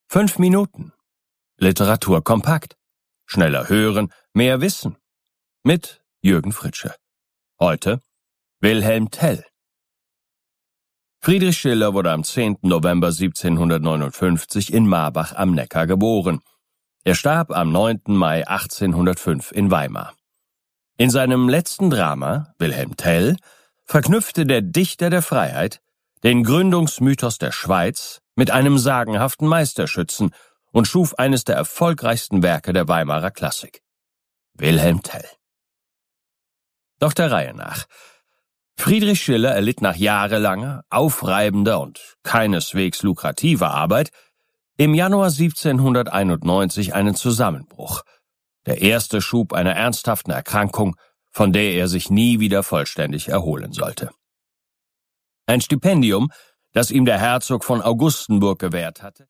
5 Minuten. Literatur kompakt. Schneller hören, mehr wissen. Mit Jürgen Fritsche. Heute Wilhelm Tell. Friedrich Schiller wurde am 10. November 1759 in Marbach am Neckar geboren. Er starb am 9. Mai 1805 in Weimar. In seinem letzten Drama, Wilhelm Tell, verknüpfte der Dichter der Freiheit den Gründungsmythos der Schweiz mit einem sagenhaften Meisterschützen und schuf eines der erfolgreichsten Werke der Weimarer Klassik. Wilhelm Tell. Doch der Reihe nach. Friedrich Schiller erlitt nach jahrelanger, aufreibender und keineswegs lukrativer Arbeit im Januar 1791 einen Zusammenbruch. Der erste Schub einer ernsthaften Erkrankung, von der er sich nie wieder vollständig erholen sollte. Ein Stipendium, das ihm der Herzog von Augustenburg gewährt hatte,